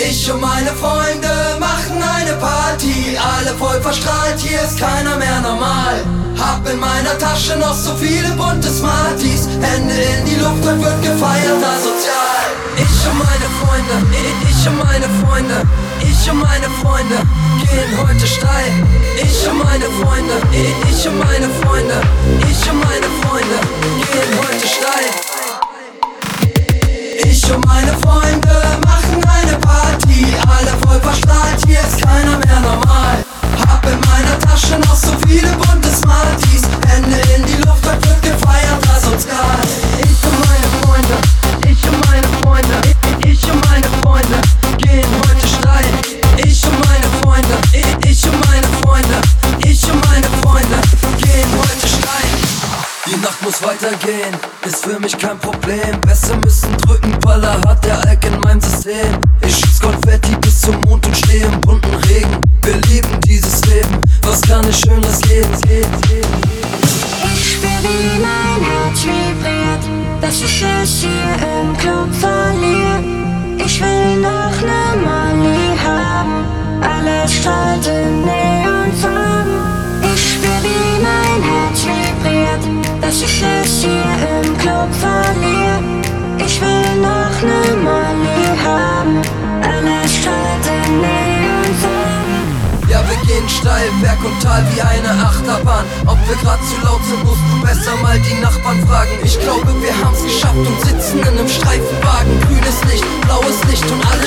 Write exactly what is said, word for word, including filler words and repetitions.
Ich und meine Freunde machen eine Party, alle voll verstrahlt, hier ist keiner mehr normal. Hab in meiner Tasche noch so viele bunte Smarties, Hände in die Luft, heute wird gefeiert, asozial. Ich und meine Freunde, ich und meine Freunde, ich und meine Freunde gehen heute steil. Ich und meine Freunde, ich und meine Freunde, ich und meine Freunde gehen heute steil. Ich und meine Freunde machen eine Party, alle voll verstrahlt, hier ist keiner mehr normal. Hab in meiner Tasche noch so viele bunte Smarties, Hände in die Luft, heute wird gefeiert, asozial. Ich und meine Freunde, ich und meine Freunde, ich und meine Freunde gehen heute steil. Ich und meine Freunde, ich und meine Freunde, ich und meine Freunde gehen heute steil. Die Nacht muss weitergehen, ist für mich kein Problem. Besser müssen drücken, Baller hat der Alk in meinem System. Ich schieß Konfetti bis zum Mond und steh im bunten Regen. Wir lieben dieses Leben, was kann es Schöneres geben? Ich spür, wie mein Herz vibriert, dass ich es hier im Club verliere. Ich will noch ne Molly haben, alles strahlt in Neonfarben. Ich spür, wie mein Herz vibriert, dass ich es hier im Club verliere. Ich will noch ne Molly haben, alles strahlt in Neonfarben. Ja, wir gehen steil, Berg und Tal wie eine Achterbahn. Ob wir grad zu laut sind, musst du besser mal die Nachbarn fragen. Ich glaube, wir haben's geschafft und sitzen in einem Streifenwagen. Grünes Licht, blaues Licht und alle